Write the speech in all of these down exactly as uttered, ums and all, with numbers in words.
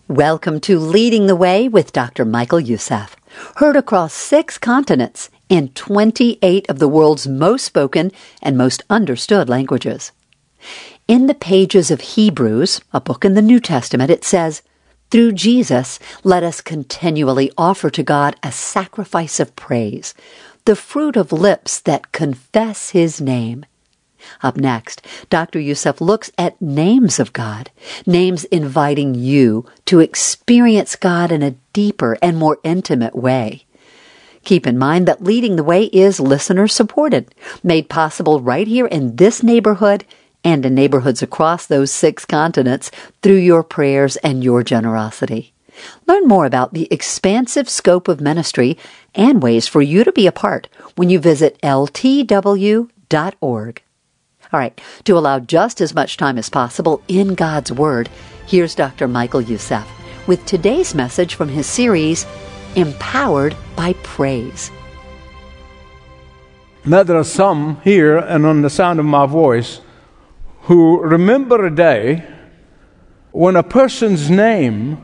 Welcome to Leading the Way with Doctor Michael Youssef. Heard across six continents in twenty-eight of the world's most spoken and most understood languages. In the pages of Hebrews, a book in the New Testament, it says, "Through Jesus, let us continually offer to God a sacrifice of praise, the fruit of lips that confess His name." Up next, Doctor Youssef looks at names of God, names inviting you to experience God in a deeper and more intimate way. Keep in mind that Leading the Way is listener-supported, made possible right here in this neighborhood and in neighborhoods across those six continents through your prayers and your generosity. Learn more about the expansive scope of ministry and ways for you to be a part when you visit L T W dot org. All right, to allow just as much time as possible in God's Word, here's Doctor Michael Youssef with today's message from his series, Empowered by Praise. Now there are some here and on the sound of my voice who remember a day when a person's name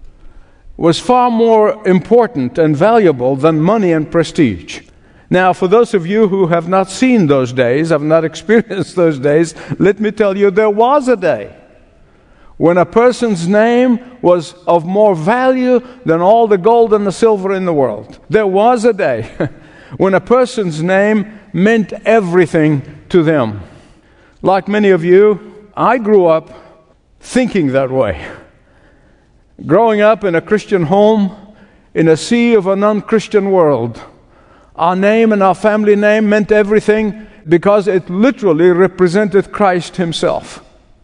was far more important and valuable than money and prestige. Now, for those of you who have not seen those days, have not experienced those days, let me tell you, there was a day when a person's name was of more value than all the gold and the silver in the world. There was a day when a person's name meant everything to them. Like many of you, I grew up thinking that way. Growing up in a Christian home, in a sea of a non-Christian world, our name and our family name meant everything because it literally represented Christ Himself.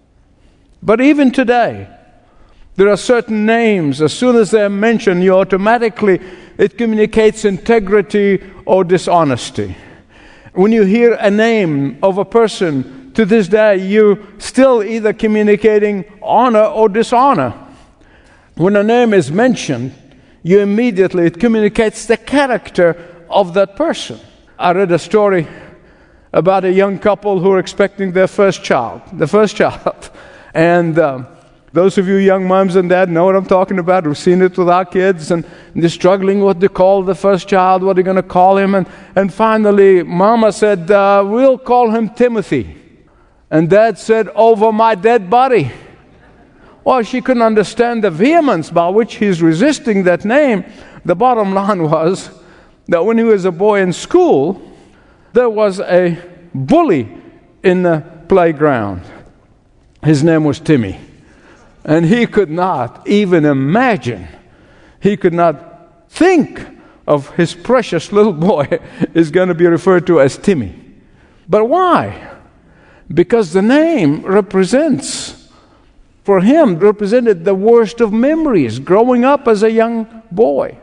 But even today, there are certain names, as soon as they're mentioned, you automatically, it communicates integrity or dishonesty. When you hear a name of a person, to this day, you're still either communicating honor or dishonor. When a name is mentioned, you immediately, it communicates the character of that person. I read a story about a young couple who are expecting their first child, the first child. And um, those of you young moms and dads know what I'm talking about. We've seen it with our kids, and they're struggling what to call the first child, what they're going to call him. And, and finally, Mama said, uh, we'll call him Timothy. And Dad said, over my dead body. Well, she couldn't understand the vehemence by which he's resisting that name. The bottom line was that when he was a boy in school, there was a bully in the playground. His name was Timmy. And he could not even imagine, he could not think of his precious little boy is going to be referred to as Timmy. But why? Because the name represents, for him, represented the worst of memories, growing up as a young boy.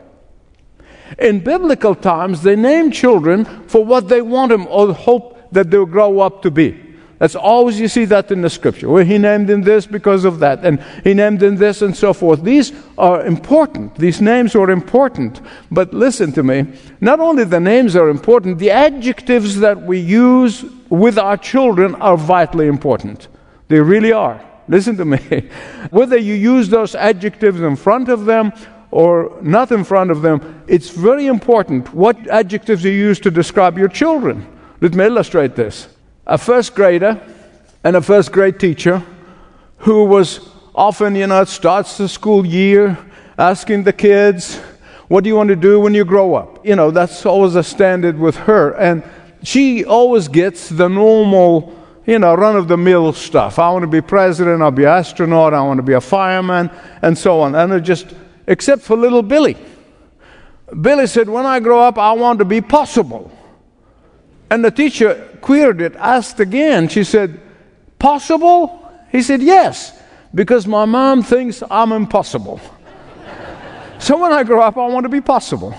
In biblical times, they named children for what they want them or hope that they'll grow up to be. That's always, you see that in the Scripture. Well, he named him this because of that, and he named him this and so forth. These are important. These names are important. But listen to me. Not only the names are important, the adjectives that we use with our children are vitally important. They really are. Listen to me. Whether you use those adjectives in front of them or not in front of them, it's very important what adjectives you use to describe your children. Let me illustrate this. A first grader and a first grade teacher who was often, you know, it starts the school year asking the kids, what do you want to do when you grow up? You know, that's always a standard with her. And she always gets the normal, you know, run-of-the-mill stuff. I want to be president, I'll be an astronaut, I want to be a fireman, and so on. And it just, except for little Billy. Billy said, when I grow up, I want to be possible. And the teacher queried it, asked again. She said, possible? He said, yes, because my mom thinks I'm impossible. So when I grow up, I want to be possible.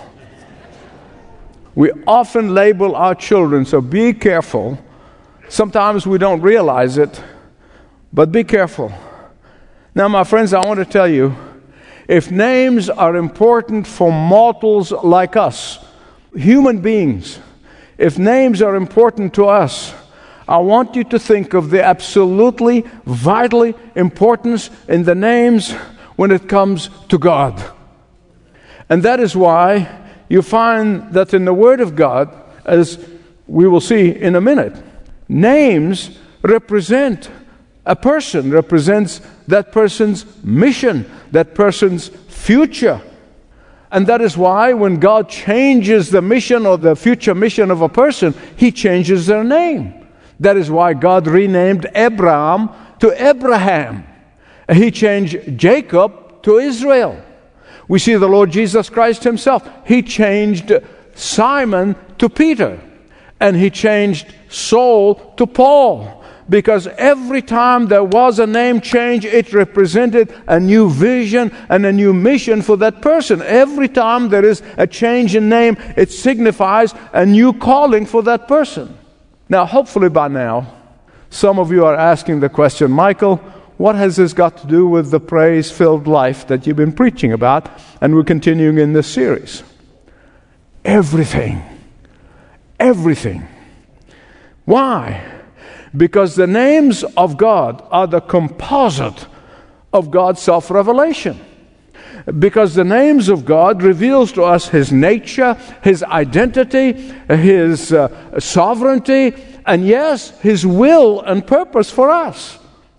We often label our children, so be careful. Sometimes we don't realize it, but be careful. Now, my friends, I want to tell you, if names are important for mortals like us, human beings, if names are important to us, I want you to think of the absolutely, vitally importance in the names when it comes to God. And that is why you find that in the Word of God, as we will see in a minute, names represent a person, represents that person's mission, that person's future. And that is why when God changes the mission or the future mission of a person, He changes their name. That is why God renamed Abraham to Abraham. He changed Jacob to Israel. We see the Lord Jesus Christ Himself. He changed Simon to Peter. And He changed Saul to Paul. Because every time there was a name change, it represented a new vision and a new mission for that person. Every time there is a change in name, it signifies a new calling for that person. Now, hopefully by now, some of you are asking the question, Michael, what has this got to do with the praise-filled life that you've been preaching about? And we're continuing in this series. Everything. Everything. Why? Because the names of God are the composite of God's self-revelation. Because the names of God reveals to us His nature, His identity, His uh, sovereignty, and yes, His will and purpose for us.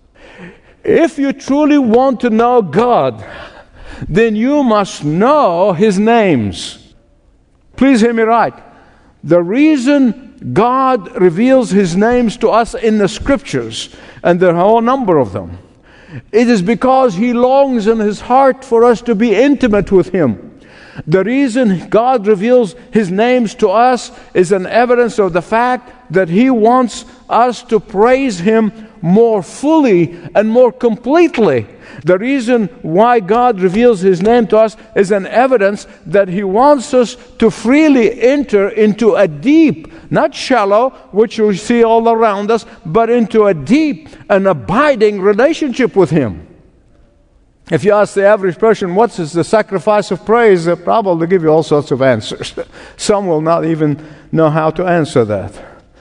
If you truly want to know God, then you must know His names. Please hear me right. The reason God reveals His names to us in the Scriptures, and there are a whole number of them, it is because He longs in His heart for us to be intimate with Him. The reason God reveals His names to us is an evidence of the fact that He wants us to praise Him more fully and more completely. The reason why God reveals His name to us is an evidence that He wants us to freely enter into a deep, not shallow, which we see all around us, but into a deep and abiding relationship with Him. If you ask the average person, what is the sacrifice of praise? They'll probably give you all sorts of answers. Some will not even know how to answer that.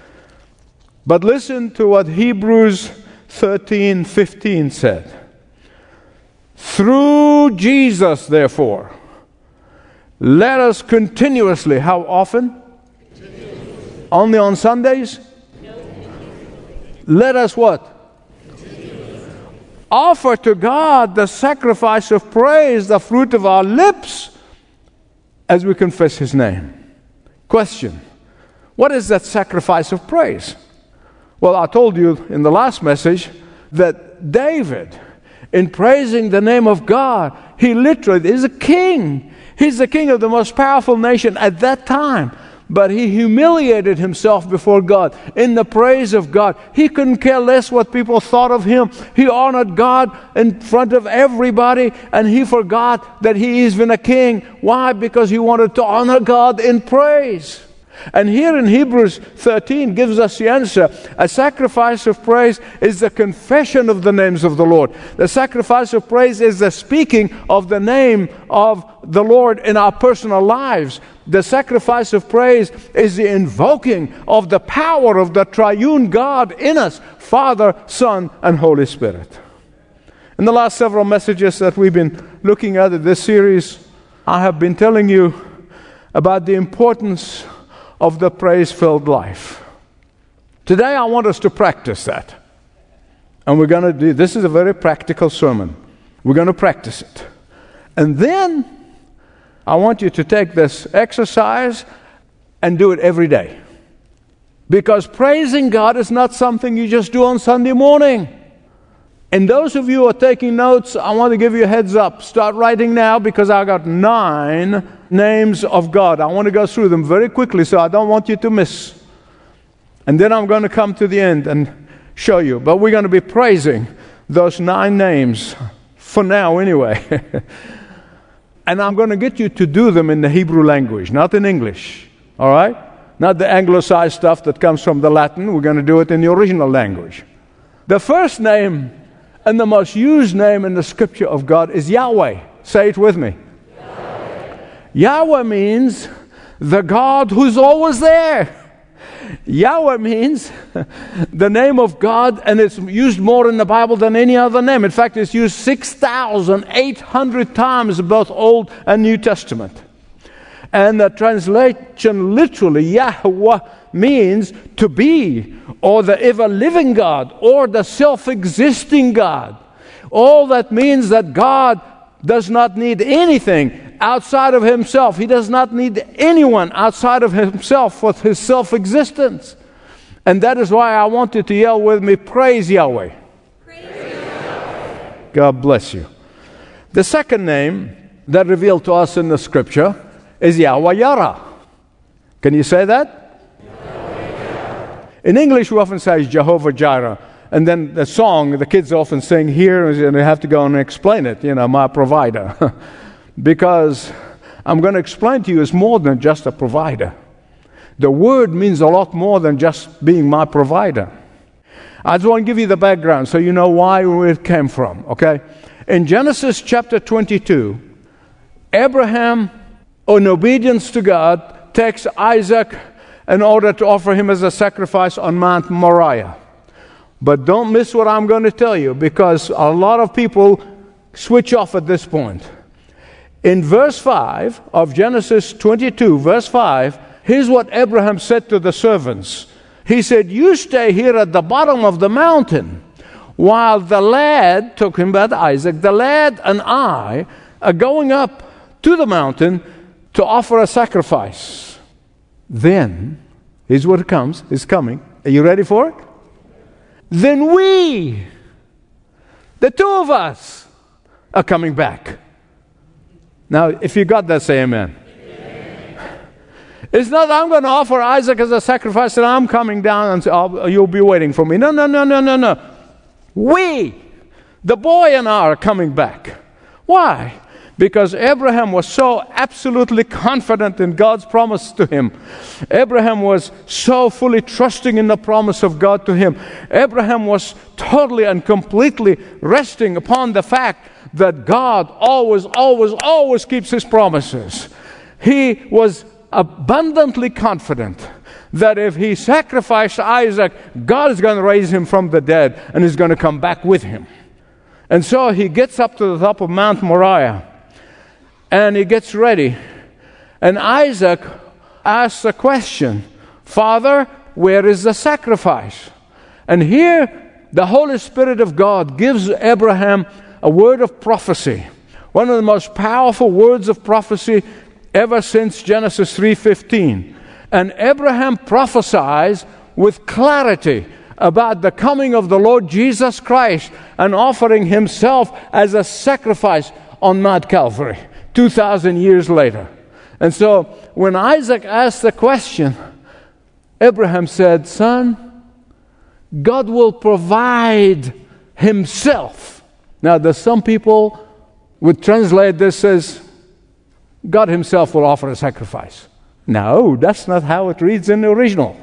But listen to what Hebrews thirteen fifteen said. Through Jesus, therefore, let us continuously, how often? Continuously. Only on Sundays? No. Let us what? Offer to God the sacrifice of praise, the fruit of our lips, as we confess His name. Question: what is that sacrifice of praise? Well, I told you in the last message that David, in praising the name of God, he literally is a king. He's the king of the most powerful nation at that time. But he humiliated himself before God in the praise of God. He couldn't care less what people thought of him. He honored God in front of everybody, and he forgot that he is even a king. Why? Because he wanted to honor God in praise. And here in Hebrews thirteen gives us the answer. A sacrifice of praise is the confession of the names of the Lord. The sacrifice of praise is the speaking of the name of the Lord in our personal lives. The sacrifice of praise is the invoking of the power of the triune God in us, Father, Son, and Holy Spirit. In the last several messages that we've been looking at in this series, I have been telling you about the importance of the praise-filled life. Today I want us to practice that. And we're going to do, this is a very practical sermon. We're going to practice it. And then I want you to take this exercise and do it every day. Because praising God is not something you just do on Sunday morning. And those of you who are taking notes, I want to give you a heads up. Start writing now, because I got nine names of God. I want to go through them very quickly, so I don't want you to miss. And then I'm going to come to the end and show you. But we're going to be praising those nine names, for now anyway. And I'm going to get you to do them in the Hebrew language, not in English. All right? Not the anglicized stuff that comes from the Latin. We're going to do it in the original language. The first name and the most used name in the Scripture of God is Yahweh. Say it with me. Yahweh, Yahweh means the God who's always there. Yahweh means the name of God, and it's used more in the Bible than any other name. In fact, it's used six thousand eight hundred times in both Old and New Testament. And the translation literally, Yahweh, means to be, or the ever-living God, or the self-existing God. All that means that God does not need anything outside of himself. He does not need anyone outside of himself for his self-existence. And that is why I want you to yell with me, praise Yahweh. Praise Yahweh. God bless you. The second name that revealed to us in the scripture is Yahweh Yara. Can you say that? In English, we often say Jehovah Jireh. And then the song, the kids often sing here, and they have to go and explain it, you know, my provider. Because I'm going to explain to you, it's more than just a provider. The word means a lot more than just being my provider. I just want to give you the background so you know why, where it came from, okay? In Genesis chapter twenty-two, Abraham, in obedience to God, takes Isaac in order to offer him as a sacrifice on Mount Moriah. But don't miss what I'm going to tell you, because a lot of people switch off at this point. In verse five of Genesis twenty-two, verse five, here's what Abraham said to the servants. He said, you stay here at the bottom of the mountain, while the lad, talking about Isaac, the lad and I are going up to the mountain to offer a sacrifice. Then, here's what comes, is coming. Are you ready for it? Then we, the two of us, are coming back. Now, if you got that, say amen. Amen. It's not I'm going to offer Isaac as a sacrifice and I'm coming down and say, oh, you'll be waiting for me. No, no, no, no, no, no. We, the boy and I, are coming back. Why? Because Abraham was so absolutely confident in God's promise to him. Abraham was so fully trusting in the promise of God to him. Abraham was totally and completely resting upon the fact that God always, always, always keeps his promises. He was abundantly confident that if he sacrificed Isaac, God is going to raise him from the dead and is going to come back with him. And so he gets up to the top of Mount Moriah. And he gets ready. And Isaac asks a question. Father, where is the sacrifice? And here, the Holy Spirit of God gives Abraham a word of prophecy. One of the most powerful words of prophecy ever since Genesis three fifteen. And Abraham prophesies with clarity about the coming of the Lord Jesus Christ and offering himself as a sacrifice on Mount Calvary. two thousand years later. And so when Isaac asked the question, Abraham said, son, God will provide himself. Now there's some people would translate this as God himself will offer a sacrifice. No, that's not how it reads in the original.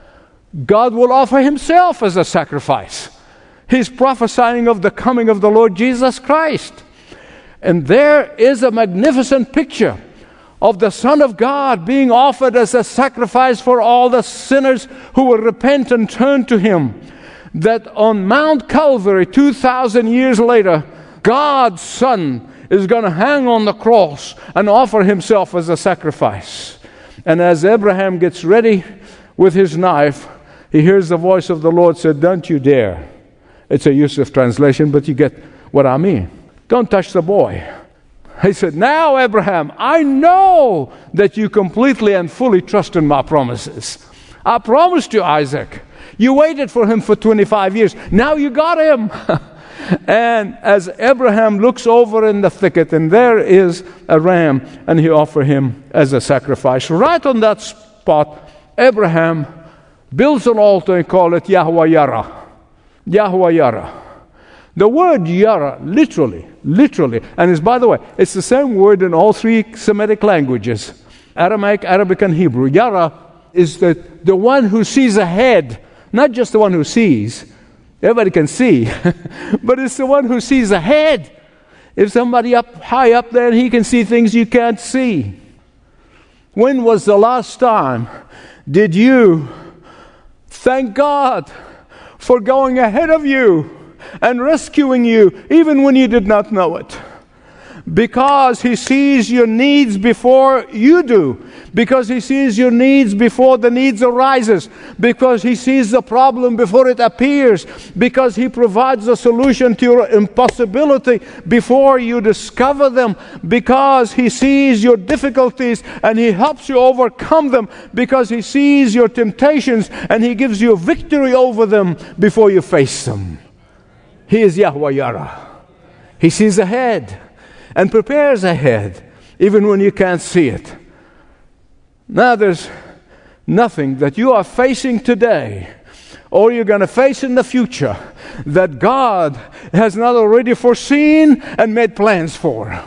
God will offer himself as a sacrifice. He's prophesying of the coming of the Lord Jesus Christ. And there is a magnificent picture of the Son of God being offered as a sacrifice for all the sinners who will repent and turn to him. That on Mount Calvary, two thousand years later, God's Son is going to hang on the cross and offer himself as a sacrifice. And as Abraham gets ready with his knife, he hears the voice of the Lord say, don't you dare. It's a Yusuf translation, but you get what I mean. Don't touch the boy. He said, now, Abraham, I know that you completely and fully trust in my promises. I promised you Isaac. You waited for him for twenty-five years. Now you got him. And as Abraham looks over in the thicket, and there is a ram, and he offers him as a sacrifice. Right on that spot, Abraham builds an altar and calls it Yahweh Yara. Yahweh Yara. The word Yara, literally, literally, and it's, by the way, it's the same word in all three Semitic languages, Aramaic, Arabic, and Hebrew. Yara is the, the one who sees ahead, not just the one who sees. Everybody can see, but it's the one who sees ahead. If somebody up high up there, he can see things you can't see. When was the last time did you Thank God for going ahead of you and rescuing you even when you did not know it. Because He sees your needs before you do. Because He sees your needs before the needs arises. Because He sees the problem before it appears. Because He provides a solution to your impossibility before you discover them. Because He sees your difficulties and He helps you overcome them. Because He sees your temptations and He gives you victory over them before you face them. He is Yahweh Yireh. He sees ahead and prepares ahead, even when you can't see it. Now there's nothing that you are facing today or you're going to face in the future that God has not already foreseen and made plans for.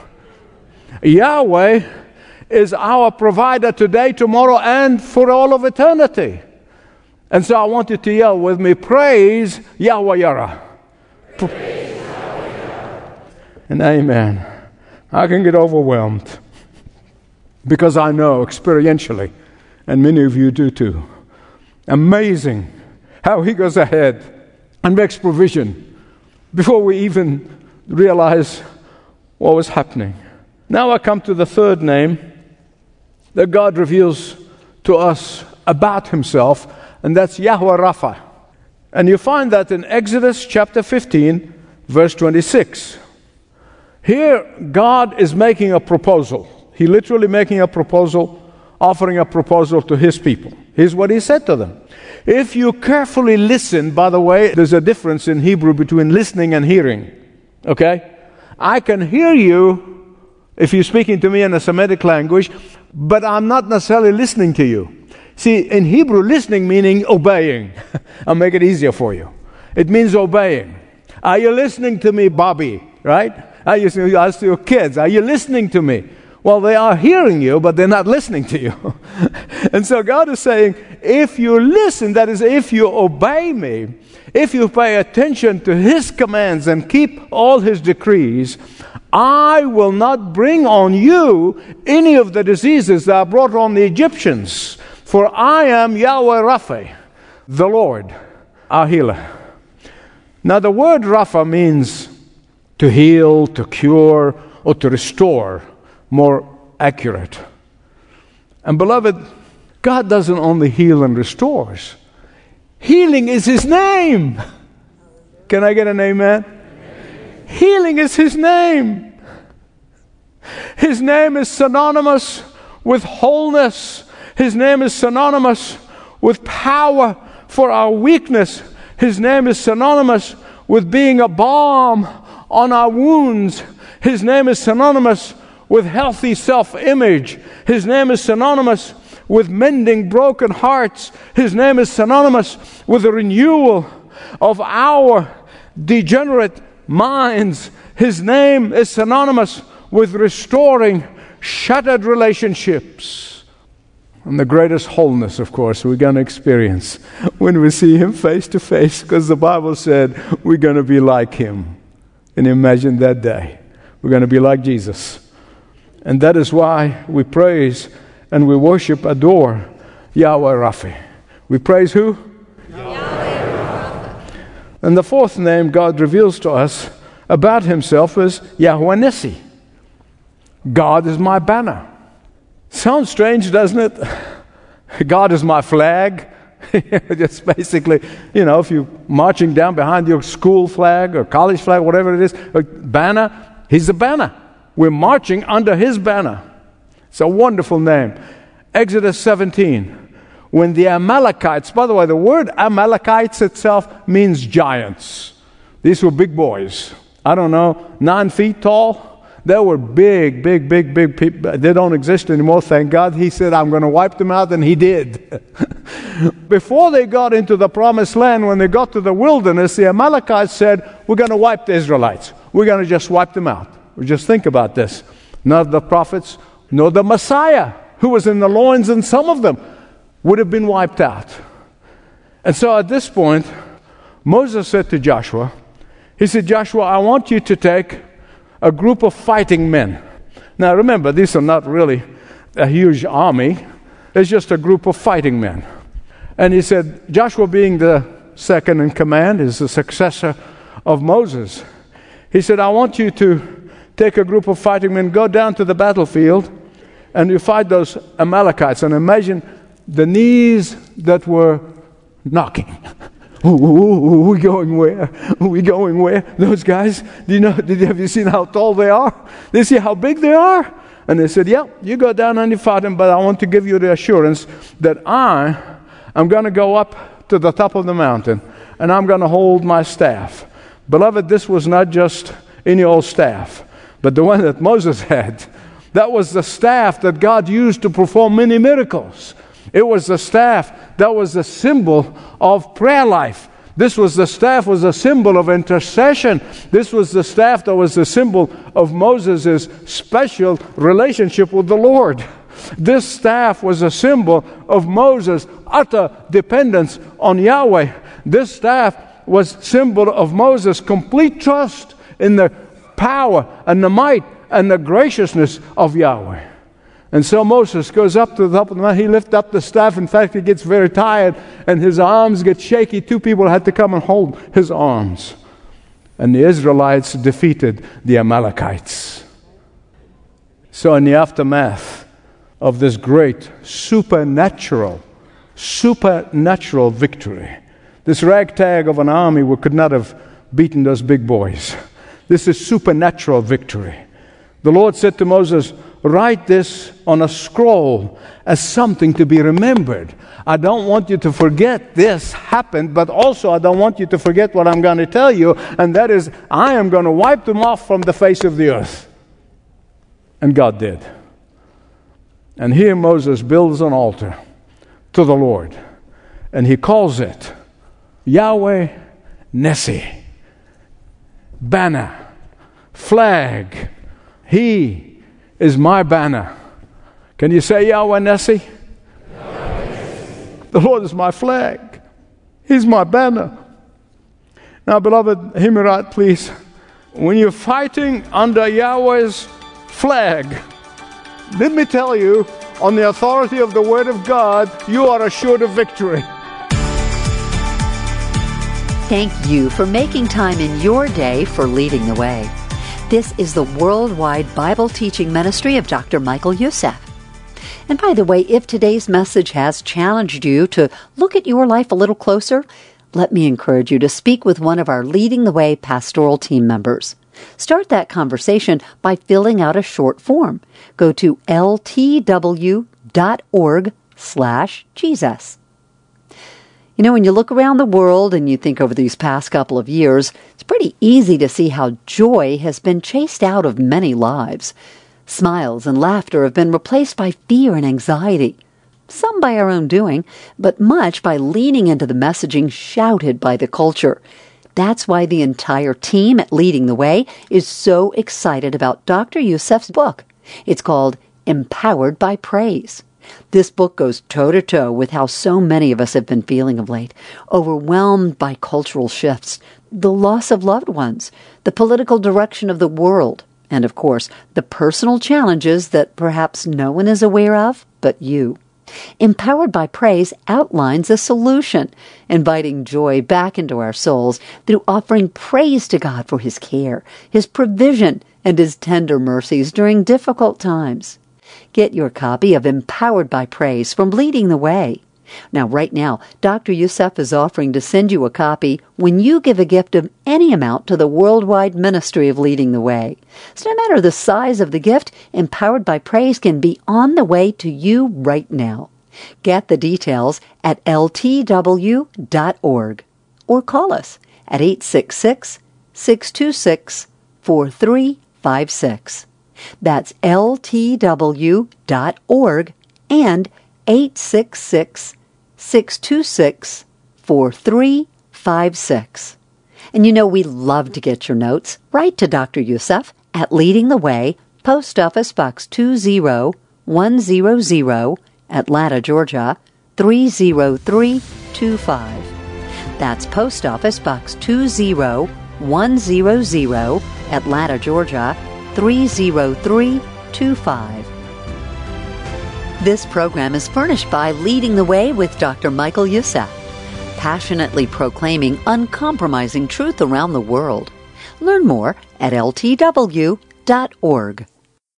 Yahweh is our provider today, tomorrow, and for all of eternity. And so I want you to yell with me, praise Yahweh Yireh. Praise Yahweh Yireh. And amen. I can get overwhelmed because I know experientially, and many of you do too, amazing how He goes ahead and makes provision before we even realize what was happening. Now I come to the third name that God reveals to us about Himself, and that's Yahweh Rapha. And you find that in Exodus chapter fifteen, verse twenty-six. Here, God is making a proposal. He's literally making a proposal, offering a proposal to His people. Here's what He said to them. If you carefully listen, by the way, there's a difference in Hebrew between listening and hearing. Okay? I can hear you if you're speaking to me in a Semitic language, but I'm not necessarily listening to you. See, in Hebrew, listening meaning obeying. I'll make it easier for you. It means obeying. Are you listening to me, Bobby? Right? I used to ask your kids, are you listening to me? Well, they are hearing you, but they're not listening to you. And so God is saying, if you listen, that is, if you obey me, if you pay attention to His commands and keep all His decrees, I will not bring on you any of the diseases that I brought on the Egyptians. For I am Yahweh Rapha, the Lord, our healer. Now the word Rapha means to heal, to cure, or to restore, more accurate. And beloved, God doesn't only heal and restores. Healing is His name. Can I get an amen? Amen. Healing is His name. His name is synonymous with wholeness. His name is synonymous with power for our weakness. His name is synonymous with being a balm on our wounds. His name is synonymous with healthy self-image. His name is synonymous with mending broken hearts. His name is synonymous with the renewal of our degenerate minds. His name is synonymous with restoring shattered relationships. And the greatest wholeness, of course, we're going to experience when we see Him face to face, because the Bible said we're going to be like Him. And imagine that day. We're going to be like Jesus. And that is why we praise and we worship, adore Yahweh Rapha. We praise who? Yahweh Rapha. And the fourth name God reveals to us about Himself is Yahweh Nissi. God is my banner. Sounds strange, doesn't it? God is my flag. Just basically, you know, if you're marching down behind your school flag or college flag, whatever it is, a banner, He's the banner. We're marching under His banner. It's a wonderful name. Exodus seventeen. When the Amalekites, by the way, the word Amalekites itself means giants. These were big boys. I don't know, nine feet tall. They were big, big, big, big people. They don't exist anymore, thank God. He said, I'm going to wipe them out, and He did. Before they got into the promised land, when they got to the wilderness, the Amalekites said, we're going to wipe the Israelites. We're going to just wipe them out. Just think about this. Not the prophets, nor the Messiah, who was in the loins, and some of them would have been wiped out. And so at this point, Moses said to Joshua, he said, Joshua, I want you to take a group of fighting men. Now remember, these are not really a huge army. It's just a group of fighting men. And he said, Joshua being the second in command, is the successor of Moses. He said, I want you to take a group of fighting men, go down to the battlefield, and you fight those Amalekites. And imagine the knees that were knocking. Ooh, ooh, ooh, we going where? We going where? Those guys, do you know, did you, have you seen how tall they are? Did you see how big they are? And they said, yeah, you go down and you fight them, but I want to give you the assurance that I am going to go up to the top of the mountain, and I'm going to hold my staff. Beloved, this was not just any old staff, but the one that Moses had. That was the staff that God used to perform many miracles. It was the staff that was the symbol of prayer life. This was the staff was a symbol of intercession. This was the staff that was the symbol of Moses' special relationship with the Lord. This staff was a symbol of Moses' utter dependence on Yahweh. This staff was symbol of Moses' complete trust in the power and the might and the graciousness of Yahweh. And so Moses goes up to the top of the mountain. He lifts up the staff. In fact, he gets very tired and his arms get shaky. Two people had to come and hold his arms. And the Israelites defeated the Amalekites. So in the aftermath of this great supernatural, supernatural victory, this ragtag of an army could not have beaten those big boys. This is supernatural victory. The Lord said to Moses, write this on a scroll as something to be remembered. I don't want you to forget this happened, but also I don't want you to forget what I'm going to tell you, and that is, I am going to wipe them off from the face of the earth. And God did. And here Moses builds an altar to the Lord, and he calls it Yahweh Nissi, banner, flag. He is my banner. Can you say Yahweh Nissi? The Lord is my flag. He's my banner. Now, beloved, hear me right, please. When you're fighting under Yahweh's flag, let me tell you, on the authority of the Word of God, you are assured of victory. Thank you for making time in your day for Leading the Way. This is the worldwide Bible teaching ministry of Doctor Michael Youssef. And by the way, if today's message has challenged you to look at your life a little closer, let me encourage you to speak with one of our Leading the Way pastoral team members. Start that conversation by filling out a short form. Go to ltw.org slash Jesus. You know, when you look around the world and you think over these past couple of years, it's pretty easy to see how joy has been chased out of many lives. Smiles and laughter have been replaced by fear and anxiety. Some by our own doing, but much by leaning into the messaging shouted by the culture. That's why the entire team at Leading the Way is so excited about Doctor Youssef's book. It's called Empowered by Praise. This book goes toe-to-toe with how so many of us have been feeling of late, overwhelmed by cultural shifts, the loss of loved ones, the political direction of the world, and, of course, the personal challenges that perhaps no one is aware of but you. Empowered by Praise outlines a solution, inviting joy back into our souls through offering praise to God for His care, His provision, and His tender mercies during difficult times. Get your copy of Empowered by Praise from Leading the Way. Now, right now, Doctor Youssef is offering to send you a copy when you give a gift of any amount to the worldwide ministry of Leading the Way. So no matter the size of the gift, Empowered by Praise can be on the way to you right now. Get the details at L T W dot org or call us at eight six six, six two six, four three five six. That's L T W dot org and eight six six, six two six, four three five six. And you know we love to get your notes. Write to Doctor Youssef at Leading the Way, Post Office Box two zero one zero zero, Atlanta, Georgia, three zero three two five. That's Post Office Box two zero one zero zero, Atlanta, Georgia, three zero three two five. This program is furnished by Leading the Way with Doctor Michael Youssef, passionately proclaiming uncompromising truth around the world. Learn more at L T W dot org.